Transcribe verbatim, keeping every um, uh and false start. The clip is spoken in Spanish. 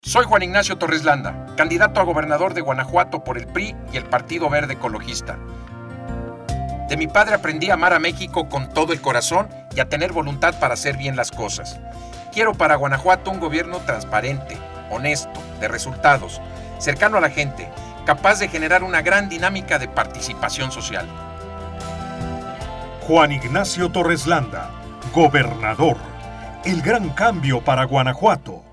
Soy Juan Ignacio Torres Landa, candidato a gobernador de Guanajuato por el P R I y el Partido Verde Ecologista. De mi padre aprendí a amar a México con todo el corazón y a tener voluntad para hacer bien las cosas. Quiero para Guanajuato un gobierno transparente, honesto, de resultados, cercano a la gente, capaz de generar una gran dinámica de participación social. Juan Ignacio Torres Landa, gobernador. El gran cambio para Guanajuato.